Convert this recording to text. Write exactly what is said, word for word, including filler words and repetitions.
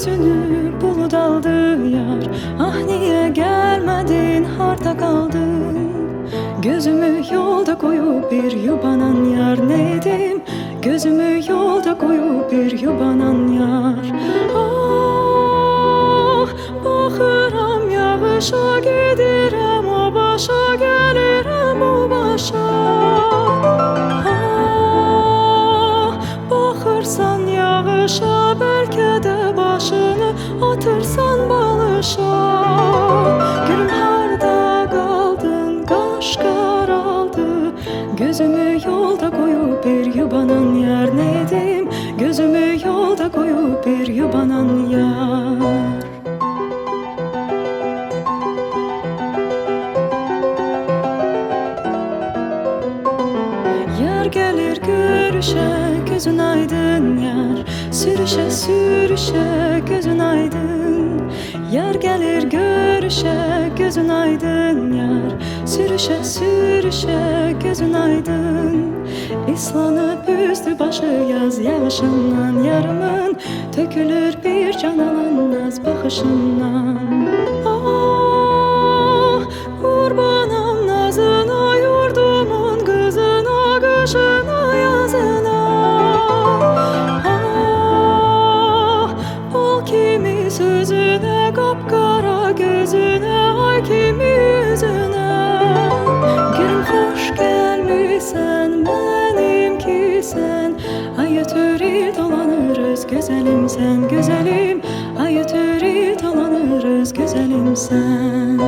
yüzünü bulut aldı yar. Ah niye gelmedin, harda kaldın? Gözümü yolda koyup bir yubanan yar neydim? Gözümü yolda koyup bir yubanan yar. Ah, bakıram yağışa, gidirem o başa, gelirem o başa. Ah, bakırsan yağışa, belki de başını atırsan balışa. Gülüm harda kaldın, kaş karaldı. Gözümü yolda koyup bir yubanan yar neydim? Gözümü yolda koyup bir yubanan yar. Yar gelir görüşe, gözün aydın yar. Sürüşe sürüşe, gözün aydın. Yar gelir görüşe, gözün aydın yar. Sürüşe sürüşe, gözün aydın. İslanıp üstü başı yaz yağışından yarımın. Tökülür bir can alanmaz bakışından. Ah, kurbanım nazına, yurdumun kızına, kışına yazına. Ah, bal kimi sözüne, kapkara gözüne, ay kimi yüzüne. Gülüm hoş gelmişsen, benimki sen. Ay ötürü dolanırız güzelim sen, güzelim. Ay ötürü dolanırız güzelim sen.